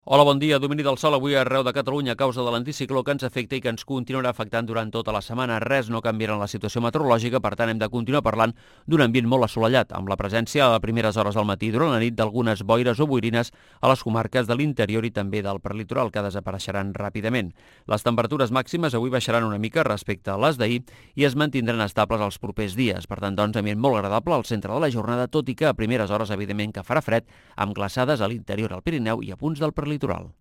Hola, bon dia. Domini del sol avui arreu de Catalunya a causa de l'anticicló que ens afecta i que ens continuarà afectant durant tota la setmana. Res no canviarà en la situació meteorològica, per tant hem de continuar parlant d'un ambient molt assolellat, amb la presència a les primeres hores del matí durant la nit d'algunes boires o boirines a les comarques de l'interior i també del prelitoral, que desapareixeran ràpidament. Les temperatures màximes avui baixaran una mica respecte a les d'ahir i es mantindran estables els propers dies. Per tant, ambient molt agradable al centre de la jornada, tot i que a primeres hores, evidentment, que farà fred, amb glaçades a l'interior, al Pirineu i a punts del prelitoral.